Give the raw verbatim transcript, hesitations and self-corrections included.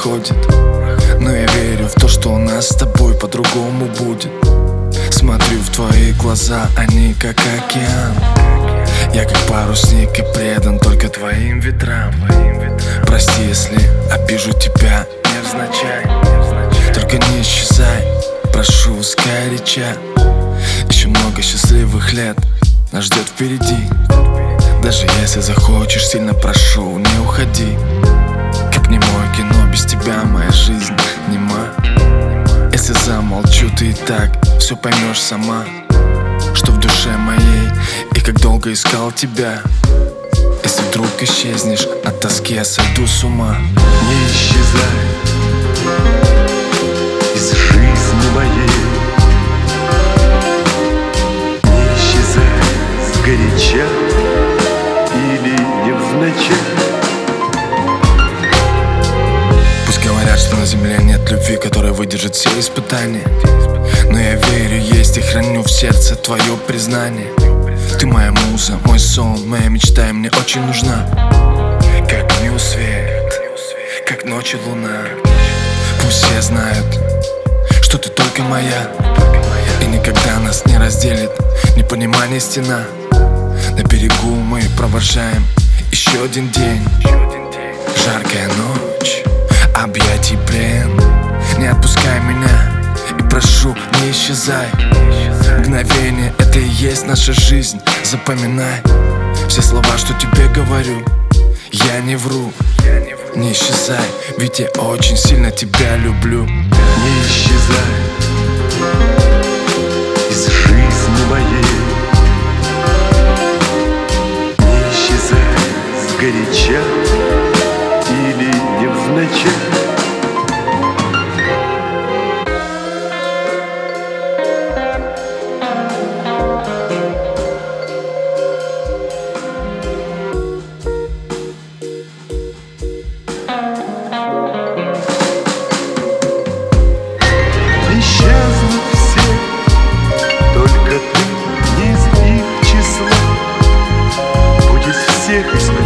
проходит, но я верю в то, что у нас с тобой по-другому будет. Смотрю в твои глаза, они как океан. Я как парусник и предан только твоим ветрам. Прости, если обижу тебя невзначай, только не исчезай, прошу сгоряча. Еще много счастливых лет нас ждет впереди. Даже если захочешь, сильно прошу, не уходи. Как немое кино, без тебя моя жизнь нема. Если замолчу, ты и так все поймешь сама, что в душе моей и как долго искал тебя. Если вдруг исчезнешь, от тоски я сойду с ума. Не исчезай из жизни моей, не исчезай сгоряча или невзначай. Пусть говорят, что на земле нет любви, которая выдержит все испытания, но я верю, есть и храню в сердце твое признание. Ты моя муза, мой сон, моя мечта, и мне очень нужна. Как дню свет, как ночи луна. Пусть все знают, что ты только моя, и никогда нас не разделит непонимание стена. На берегу мы провожаем еще один день. Жаркая ночь, объятий плен. Не отпускай меня и прошу, не исчезай. Мгновение — это и есть наша жизнь. Запоминай все слова, что тебе говорю. Я не вру, не исчезай, ведь я очень сильно тебя люблю. Не исчезай из жизни моей, не исчезай сгоряча или невзначай. Исчезнут все, только ты не из их числа. Будет всех